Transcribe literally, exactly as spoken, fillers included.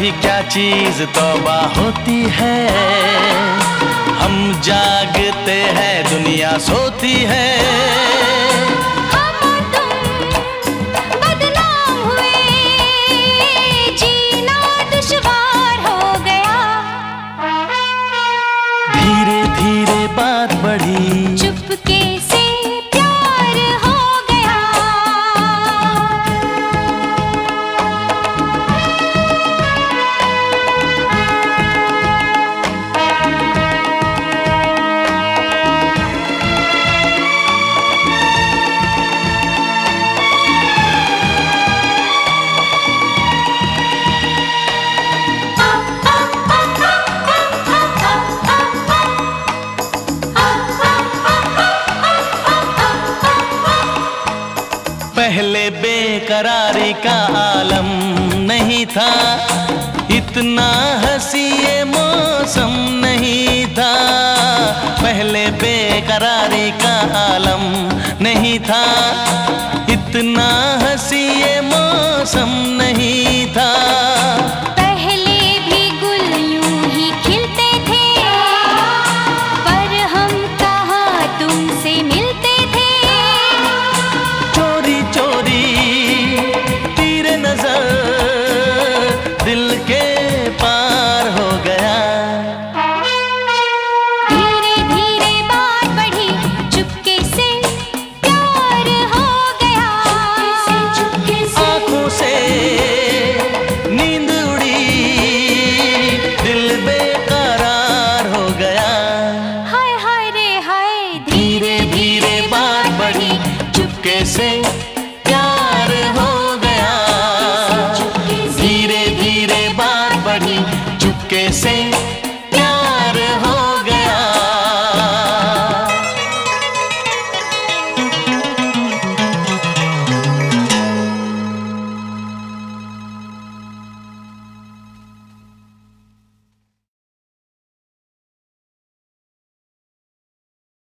भी क्या चीज तौबा होती है। हम जागते हैं दुनिया सोती है। बात बढ़ी चुपके से प्यार हो गया। पहले बेकरारी का आलम नहीं था, इतना हंसी ये मौसम नहीं था। पहले बेकरारी का आलम नहीं था, इतना हंसी ये मौसम नहीं था। पहले भी गुल यूं ही खिलते थे, पर हम कहाँ तुमसे मिलते थे। चोरी चोरी तेरे नजर दिल के पार हो गया। धीरे धीरे बात बढ़ी चुपके से प्यार हो गया। आँखों से नींद उड़ी दिल बेकरार हो गया। हाय हाय रे हाय, धीरे धीरे बात बढ़ी चुपके से प्यार हो गया। धीरे धीरे बात बढ़ी चुपके से